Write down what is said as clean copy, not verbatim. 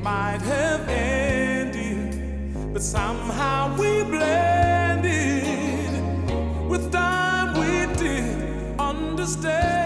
might have ended, but somehow we blended. With time we did understand.